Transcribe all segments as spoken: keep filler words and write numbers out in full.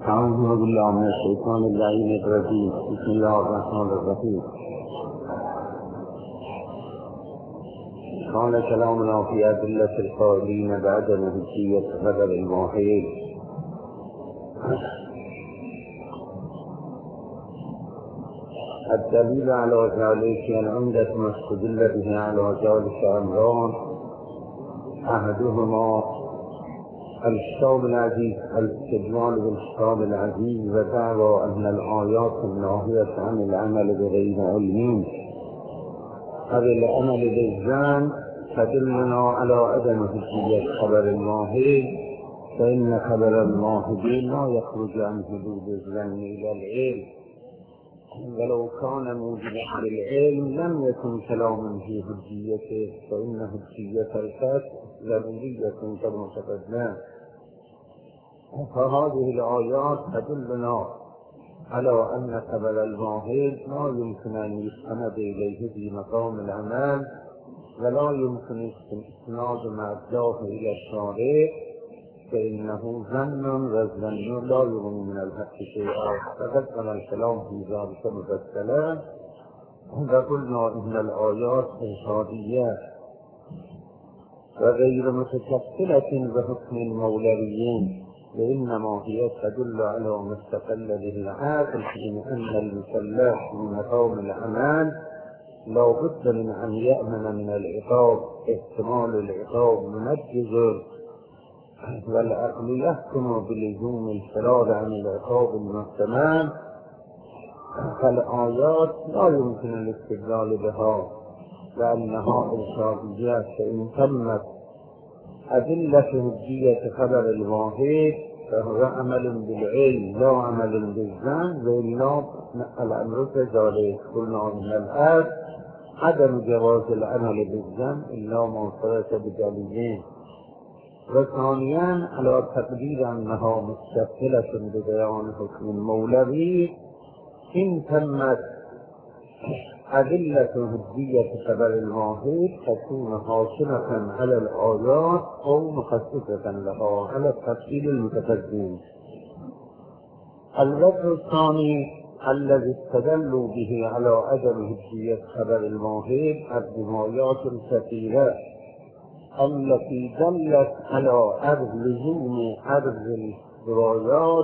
أعوذ بالله من الشيطان اللعين الرجيم. بسم الله الرحمن الرحيم. قال كلامنا في أدلة القائلين بعدم حجية خبر الواحد. الدليل على ذلك أن عندة ما استدل به على ذلك أمران: أحدهما الكتاب العزيز، الاستدلال بالكتاب العزيز ودعوى أن الآيات الناهية عن العمل بغير علم أو العمل بالظن تدلنا على عدم حجية خبر الواحد، فإن خبر الواحد لا يخرج عن حدود الظن إلى العلم، ولو كان موجبا للعلم لم يكن كلاما في حجيته، فإن حجية الفتح ضرورية كما تقدم. فهذه الآيات تدلنا على أن خبر الواحد لا يمكن أن يستند إليه في مقام العمل، ولا يمكن استناد معجاه إلى الشارع، فإنه ظن والظن لا يغني من الحق شيئا. تقدم الكلام في ذلك مفصلا، وقلنا إن الآيات إرشادية وغير متشكلة بحكم المولويين، وإنما هي تدل على ما استقل به العاقل، في أن المكلف من مقام الأمان لا بد من أن يأمن من العقاب، احتمال العقاب منجز، والعقل يحكم بلزوم الفرار عن العقاب المحتمل. فالآيات لا يمكن الاستدلال بها لأنها إرشادية، فإن تمت أدلة حجية خبر الواحد فهو عمل بالعلم لا عمل بالظن، وإلا الأمر كذلك. قلنا من الآن عدم جواز العمل بالظن إلا ما ثبت بدليل. وثانيا على تقدير أنها مستقلة ببيان حكم المولوي، إن تمت أدلة حجية خبر الواحد تكون حاكمة على الآيات أو مخصصة لها على التفصيل المتقدم. الوجه الثاني الذي استدلوا به على عدم حجية خبر الواحد الروايات الكثيرة التي دلت على عرض لزوم عرض الروايات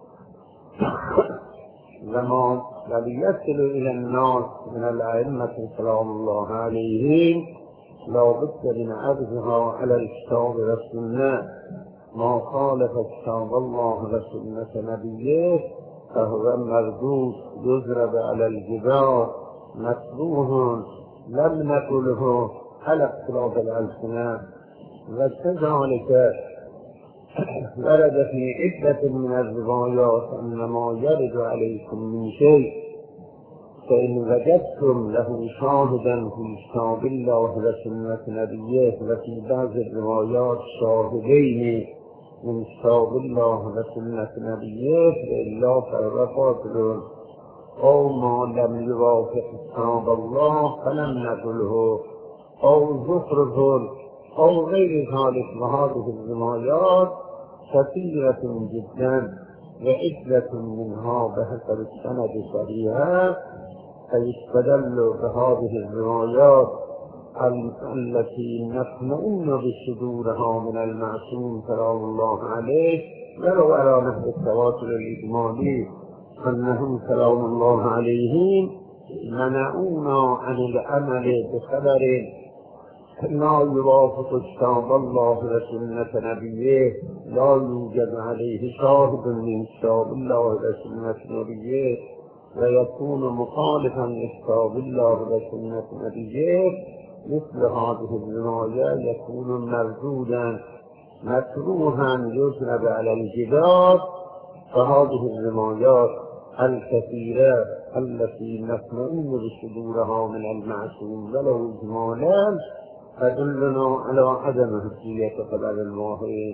وما وليصل إلى الناس من الأئمة سلام الله عليهم لا بد من عرضها على الكتاب والسنة. ما خالف كتاب الله وسنة نبيه فهو مردود يضرب على الجبال مكروه لم نقله على اختلاف الألسنة. وكذلك ورد في عدة من الروايات أن ما يرد عليكم من شيء فإن وجدتم له شاهدا في كتاب الله وسنة نبيه، وفي بعض الروايات شاهدين من كتاب الله وسنة نبيه، وإلا فهو باطل، أو ما لم يوافق كتاب الله فلم نقله، أو زخرف أو غير ذلك. وهذه الروايات كثيرة جدا، وعدة منها بحسب السند صحيحة، فيستدل بهذه الروايات التي نطمئن بصدورها من المعصوم سلام الله عليه، ولو على نحو التواتر الإجمالي أنهم سلام الله عليهم منعونا عن العمل بخبر لا يوافق كتاب الله وسنة نبيه، لا يوجد عليه شاهد من كتاب الله وسنة نبيه، ويكون مخالفا لكتاب الله وسنة نبيه. مثل هذه الرواية يكون مردودا مكروها يضرب على الجدار. فهذه الروايات الكثيرة التي نطمئن بصدورها من المعصوم ولو إجمالا تدلنا على عدم حجية خبر الواحد.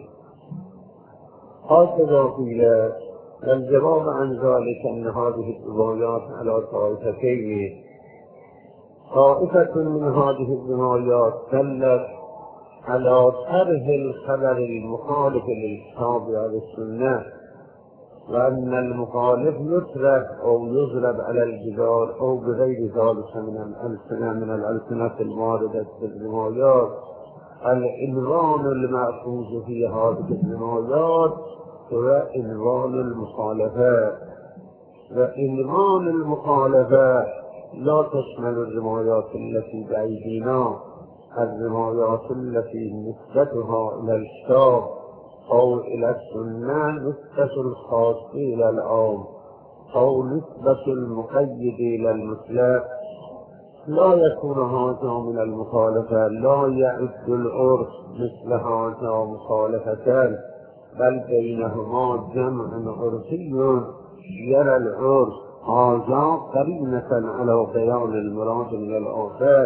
هكذا قيل. والجواب عن ذلك أن هذه الروايات على طائفتين: طائفة من هذه الروايات دلت على طرح الخبر المخالف للكتاب والسنة، وأن المخالف يترك أو يضرب على الجدار أو بغير ذلك من الألسنة من الألسنة المواردة في الروايات. العنوان المأخوذ في هذه الروايات هو عنوان المخالفات، وعنوان المخالفات لا تشمل الروايات التي بأيدينا، الروايات التي نسبتها إلى الكتاب أو إلى السنة نسبة الخاص إلى العام أو نسبة المقيد إلى المطلق، لا يكون هذا من المخالفة، لا يعد العرف مثل هذا مخالفتان، بل بينهما جمع عرفي يرى العرف هذا قرينة على بيان المراد من الآفات.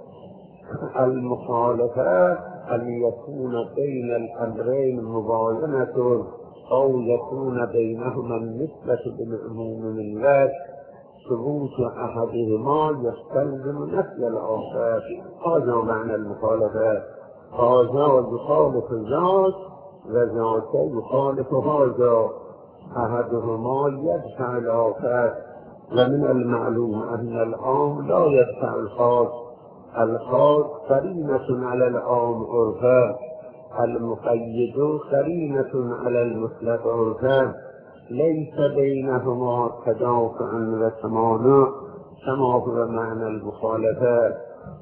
المخالفة أن يكون بين الأمرين مباينة أو يكون بينهما النسبة بالعموم من ذلك، ثبوت أحدهما يستلزم نفي الآخر. هذا معنى المخالفة، هذا يخالف ذاك وذاك يخالف هذا، أحدهما يدفع الآخر. ومن المعلوم أن العام لا يدفع الخاص، الخاص قرينة على العام عرفا، المقيد قرينة على المطلق عرفا، ليس بينهما تدافع وتمانع كما هو معنى المخالفات.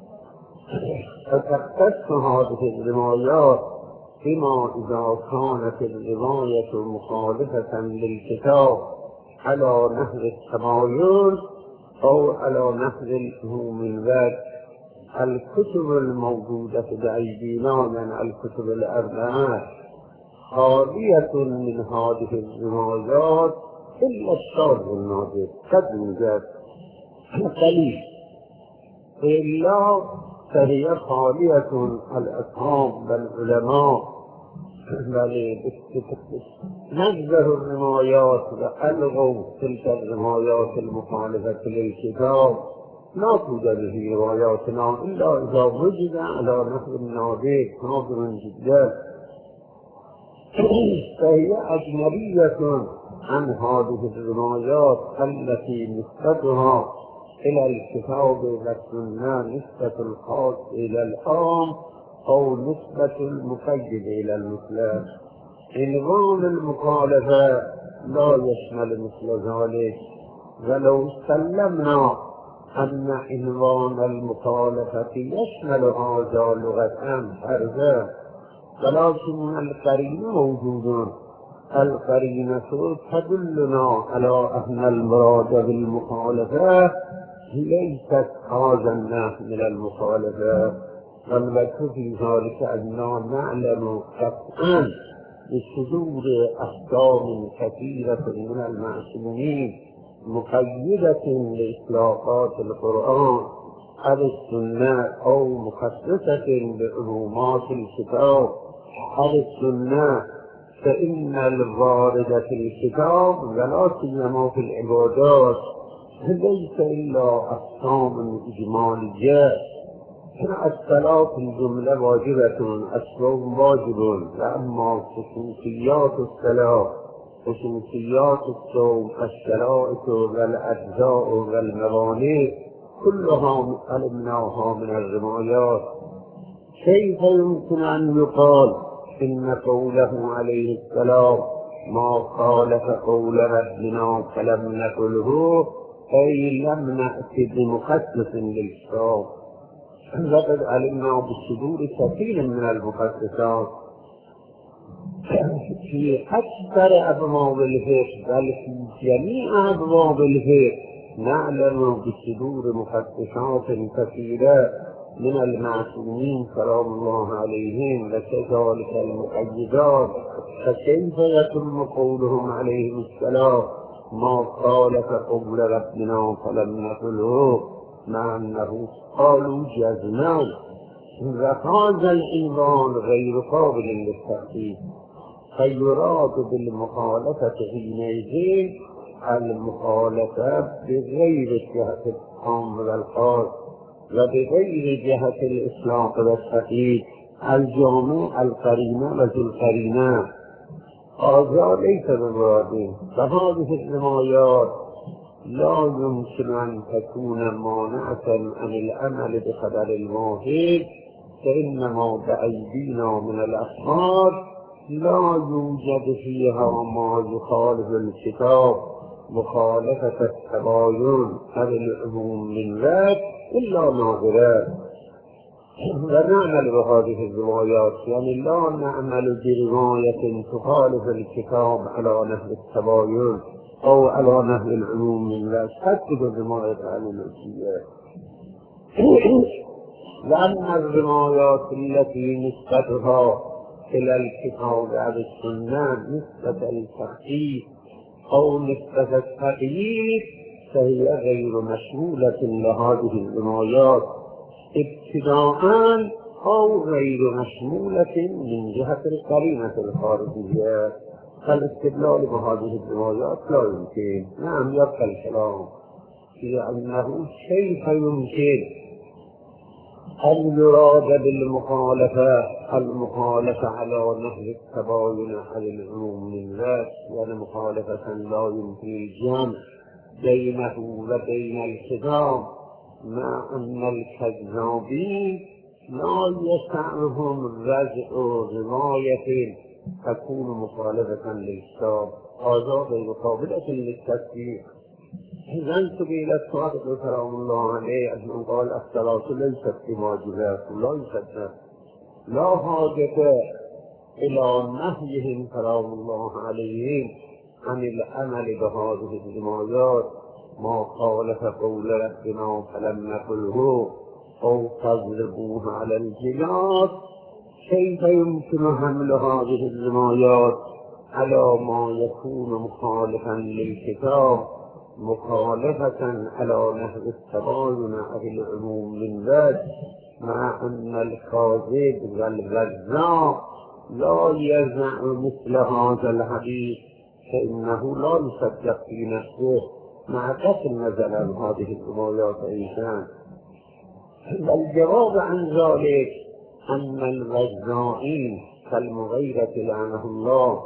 فتختص هذه الروايات بما إذا كانت الرواية مخالفة للكتاب على نحو التمايل أو على نحو من ذلك. الكتب الموجودة بأيدينا من الكتب الأربعة خالية من هذه الروايات إلا الشاذ النادر قد يوجد قليل، إلا فهي خالية الأصحاب والعلماء بل نزهوا الروايات وألغوا تلك الروايات المخالفة للكتاب. لا توجد في رواياتنا إلا إذا وجد على نحو النادر نادر جدا، فهي أجنبية عن هذه الروايات التي نسبتها إلى الكتاب والسنة نسبة الخاص إلى العام أو نسبة المقيد إلى المطلق. عنوان المخالفة لا يشمل مثل ذلك، ولو سلمنا أن عنوان المخالفة يشمل هذا لغة فرضا، ولكن القرينة موجود، القرينة تدلنا على أن المراد بالمخالفة ليست هذا النوع من المخالفة، والمكتوب في ذلك أننا نعلم قطعا بصدور أحكام كثيرة من المعصومين مقيدة لإطلاقات القرآن أو السنة أو مخصصة بعمومات الكتاب أو السنة، فإن الوارد في الكتاب ولا سيما في العبادات ليس إلا أحكام إجمالية. الصلاة الجملة واجبة، الصوم واجب، وأما خصوصيات الصلاة خصوصيات الصوم الشرائط والأجزاء والموانع كلها علمناها من الروايات. كيف يمكن أن يقال إن قوله عليه السلام ما خالف قول ربنا فلم نقله، أي لم نأتي بمخصص للكتاب؟ لقد علمنا بالصدور كثير من المخصصات في أكثر أبواب الفقه، بل في جميع أبواب الفقه نعلم بصدور مخصصات كثيرة من المعصومين سلام الله عليهم، وكذلك المقيدات. فكيف يتم قولهم عليهم السلام ما خالف قول ربنا فلم نقله، مع أنه قالوا جزما؟ وهذا العنوان غير قابل للتحقيق، فيراد بالمخالفة حينئذ المخالفة بغير جهة العام والخاص وبغير جهة الإطلاق والتقييد، الجامع القرينة وذو القرينة. آزاد ليس بمراد فهذه الروايات لا يمكن أن تكون مانعة عن العمل بخبر الواحد، فإنما بأيدينا من الأخبار لا يوجد فيها ما يخالف الكتاب مخالفة التباين أو العموم من ذات إلا نادرا. ونعمل بهذه الروايات، يعني لا نعمل برواية تخالف الكتاب على نحو التباين أو على نحو العموم من ذات حتى بالرواية عن الأشياء. لأن الروايات التي نسبتها إلى الكتاب أو السنة نسبة التخفيف أو نسبة التقييد فهي غير مشمولة لهذه الروايات ابتداءً أو غير مشمولة من جهة القرينة الخارجية. فالاستدلال بهذه الروايات لا يمكن. نعم يبقى الكلام في أنه كيف يمكن أن يراد بالمخالفة المخالفة على نحو التباين على العموم من ذات، يعني مخالفة لا يمكن الجمع بينه وبين الكتاب، مع أن الكذابين لا يسعهم رجع رواية تكون مخالفة للكتاب، هذا غير قابلة للتصديق. إذن سبيل الصادق سلام الله عليه أنه قال الصلاة ليست بواجبات لا يصدق، لا حاجة إلى نهيهم سلام الله عليهم عن العمل بهذه الروايات ما خالف قول ربنا فلم نقله أو تضربوه على الجنات. كيف يمكن حمل هذه الروايات على ما يكون مخالفا للكتاب مخالفة على نحو التباين أو العموم من ذات، مع أن الكاذب والوزاع لا يزع مثل هذا الحديث فإنه لا يصدق في نفسه مع كثر نزل هذه الروايات إنسان. والجواب عن ذلك أن الوزاعين كالمغيرة لعنه الله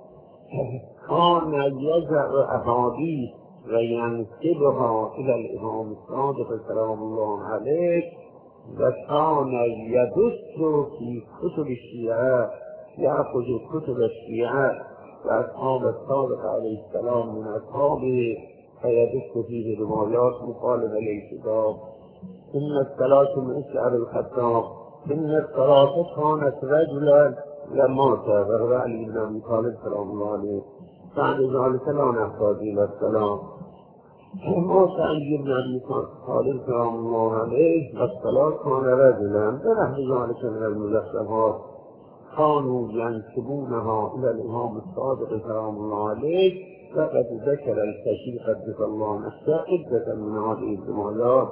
كان يزع أحاديث وينسبها إلى الإمام الصادق سلام الله عليه، وكان يدس في كتب الشيعة، يأخذ كتب الشيعة وأصحاب الصادق عليه السلام من أصحابه فيدس فيه روايات مخالفة للكتاب. إن الثلاث من شعر الخطاب إن الثلاث كانت رجلا لموت وهو علي بن أبي طالب سلام الله عليه، بعد ذلك لا نحتاج إلى السلام. موت علي بن أبي طالب سلام الله عليه والثلاث كان رجلا، بنحو ذلك من المزخرفات كانوا ينسبونها إلى الإمام الصادق سلام الله عليه. لقد ذكر الكشيخ قدس الله نفسه عدة من هذه الروايات.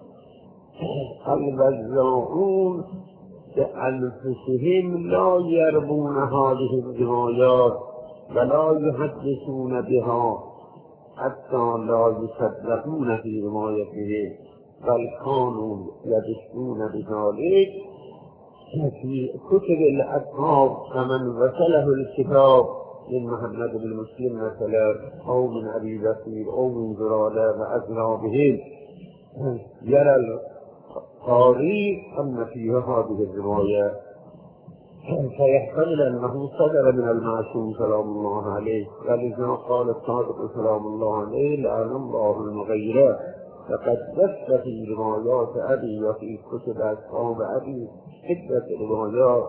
الوزاعون بأنفسهم لا يربون هذه الروايات ولا يحدثون بها حتى لا يصدقون في روايته، بل كانوا يدسون بذلك في كتب الأصحاب كمن وصله الكتاب من محمد بن مسلم مثلا أو من أبي بكر أو من زرادة وأصحابهم. يرى القارئ أن فيها هذه الرواية فيحتمل أنه صدر من المعصوم سلام الله عليه، ولذا قال الصادق سلام الله عليه لعن الله المغيرة، لقد دس في روايات أبي وفي كتب أصحاب أبي عدة روايات.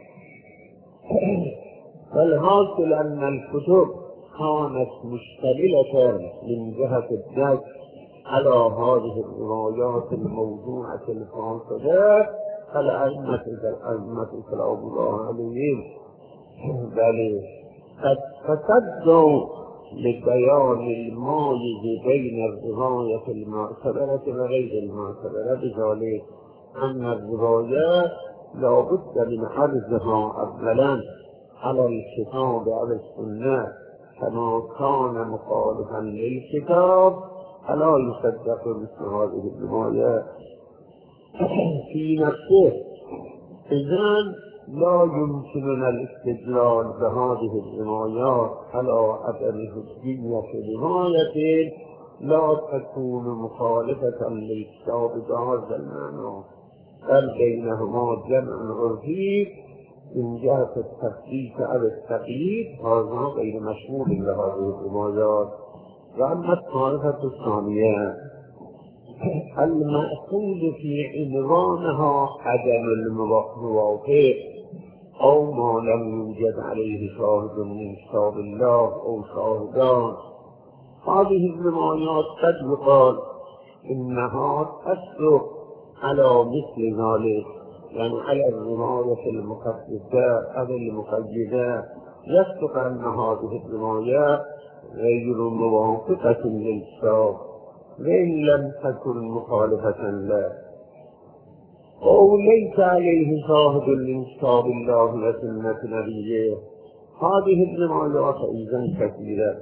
فالحاصل أن الكتب كانت مشتملة من جهة الدس على هذه الروايات الموضوعة الفاسدة الأئمة الأئمة سلام الله عليهم، بل قد تصدوا لبيان المايز بين الرواية المعتبرة وغير المعتبرة، بذلك أن الروايات لا بد من عرضها أولا على الكتاب أو السنة، كما كان مخالفا للكتاب فلا يصدق مثل هذه الروايات في نفسه. إذن لا يمكننا الاستدلال بهذه الروايات على عدم حجية رواية لا تكون مخالفة للكتاب بهذا المعنى، بل بينهما جمع عرفي من جهة التثبيت أو التقييد، هذا غير مشمول لهذه الروايات. وأما الطائفة الثانية المأخوذ في عنوانها عدم الموافق أو ما لم يوجد عليه شاهد من كتاب الله أو شاهدان، هذه الروايات قد يقال إنها تصدق على مثل ذلك، يعني على الرواية المخصصة أو المقيدة، يصدق أن هذه الروايات غير موافقة للكتاب وإن لم تكن مخالفة له، أو ليس عليه شاهد من كتاب الله وسنة نبيه. هذه الروايات أيضا كثيرة،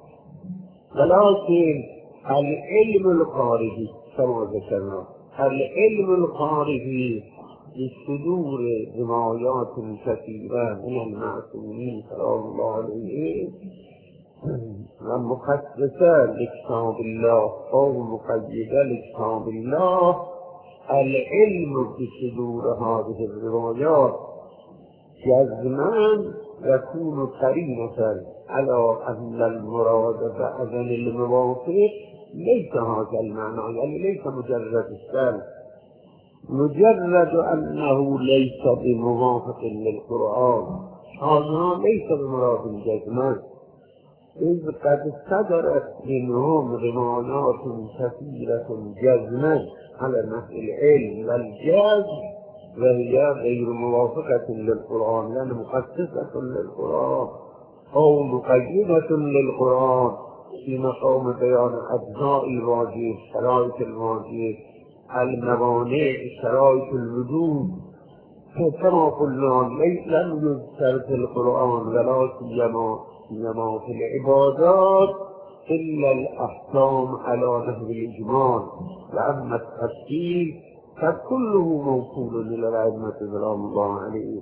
ولكن العلم الخارجي كما ذكرنا، العلم الخارجي بصدور روايات كثيرة من المعصومين صلى الله عليه ومخصصة لكتاب الله أو مقيدة لكتاب الله، العلم بصدور هذه الروايات جزما يكون قرينة على أن المراد بعدم الموافق ليس هذا المعنى، يعني ليس مجرد السلب، مجرد أنه ليس بموافق للقرآن، هذا ليس بمراد جزما، إذ قد صدرت منهم روايات كثيرة جزما على نحو العلم والجزم، وهي غير موافقة للقرآن، لأن مخصصة للقرآن أو مقيدة للقرآن في مقام بيان أجزاء الواجب، شرائط الواجب، الموانع، شرائط الوجود. كما قلنا لم يذكر في القرآن ولا سيما سيما في العبادات إلا الأحكام على نحو الإجمال، وأما التفصيل فكله موصول إلى الأئمة سلام الله عليهم.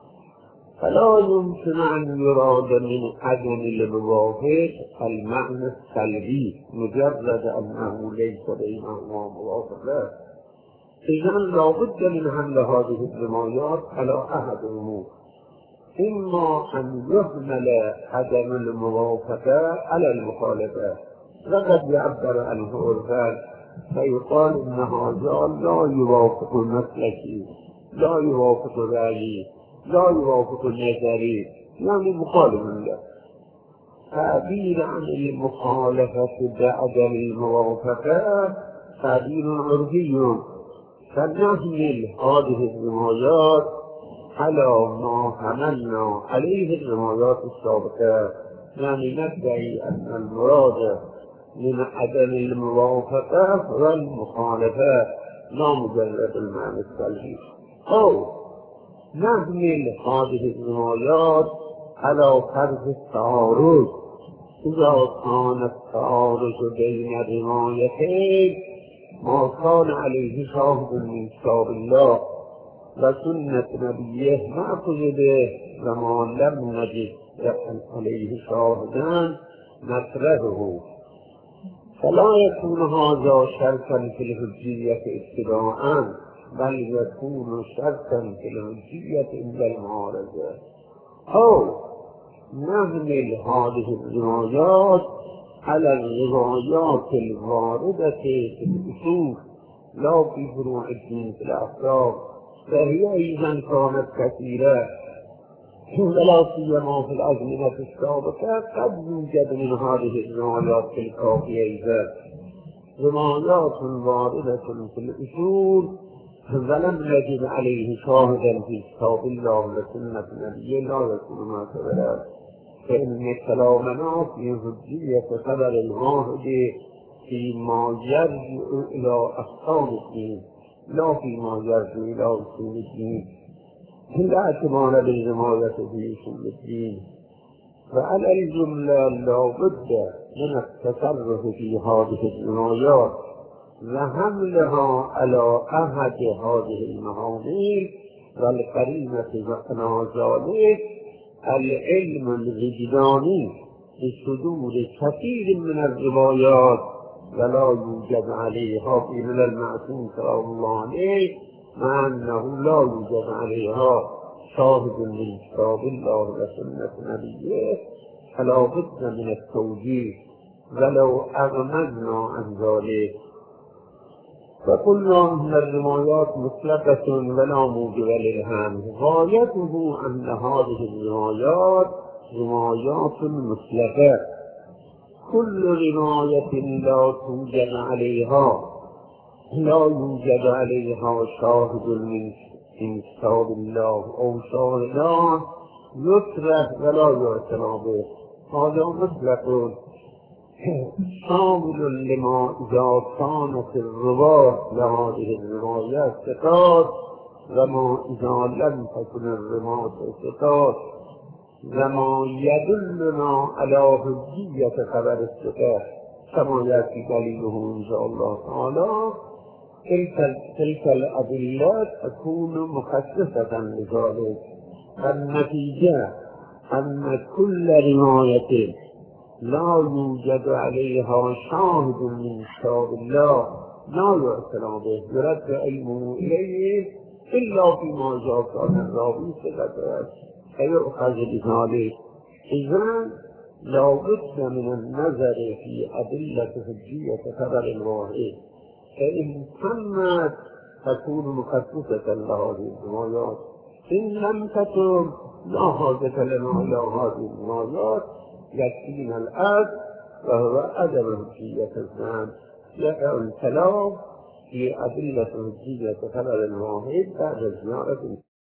فلا يمكن أن يراد من عدم الموافق المعنى السلبي مجرد أنه ليس بينهما موافقة. إذا لا بد من حمل هذه الروايات على أحد الأمور، إما أن يحمل عدم الموافقة على المخالفة، وقد يعبر عنه عرفا فيقال إن هذا لا يوافق مسلكي، لا يوافق رأيي، لا يوافق نظري، يعني مخالف له. تعبير عن المخالفة بعدم الموافقة تعبير عرفي، فنحمل هذه الروايات على ما حملنا عليه الروايات السابقة، يعني ندعي أن المراد من عدم الموافقة والمخالفة لا مجرد المعنى السلبي، أو نحمل هذه الروايات على فرض التعارض، إذا كان التعارض بين الروايتين ما كان عليه شاهد من كتاب الله وسنة نبيه نأخذ به، وما لم نجد عليه شاهدا نكرهه. فلا يكون هذا شرطا في الحجية ابتداء، بل يكون شرطا في الحجية عند المعارضة. أو نحمل هذه الروايات على الروايات الواردة في الأصول لا في فروع الدين في الأخلاق، فهي أيضا كانت كثيرة، ولا سيما في الأزمنة السابقة قد يوجد من هذه الروايات في الكافية أيضا روايات واردة في الأصول ولم نجد عليه شاهدا في كتاب الله وسنة نبيه، لا يكون ما كذلك، فإن كلامنا في حجية خبر الواحد فيما يرجع إلى أحكام الدين لا فيما يرجع إلى أصول الدين، لا اعتبار للرواية في أصول الدين. فعلى الجملة لا بد من التصرف في هذه الروايات وحملها على أحد هذه المعاني والقرینة معنى ذلك العلم الوجدانی بصدور كثير من الروايات ولا يوجد عليها في من المعصوم صلى الله عليه مع أنه لا يوجد عليها شاهد من كتاب الله وسنة نبيه، فلا بد من التوجيه ولو أغمضنا عن ذلك. فقلنا أن الروايات مطلقة ولا موجب للهم، غايته أن هذه الروايات روايات مطلقة، كل رواية لا توجد عليها لا يوجد عليها شاهد من كتاب الله أو شاهدان يترك ولا يعتنى به، هذا مطلق شامل لما إذا كانت الرواة لهذه الروايات ثقات وما إذا لم تكن الرواة ثقات، وما يدلنا على حجية خبر الثقات كما يأتي دليله إن شاء الله تعالى. تلك تلك الأدلة تكون مخصصة لذلك. النتيجة أن كل رواية لا يوجد عليها شاهد من كتاب الله لا يعتنى به يرد علمه إليه إلا فيما جاء كان الراوي ثقة فيؤخذ بذلك. إذن لا بد من النظر في أدلة حجية خبر الواحد، فإن تمت تكون مخصصة لهذه الروايات، إن لم تكن لا حاجة لنا إلى هذه الروايات، يكفينا الأصل وهو عدم حجية الزمان. يقع الكلام في أدلة حجية خبر الواحد بعد زيارة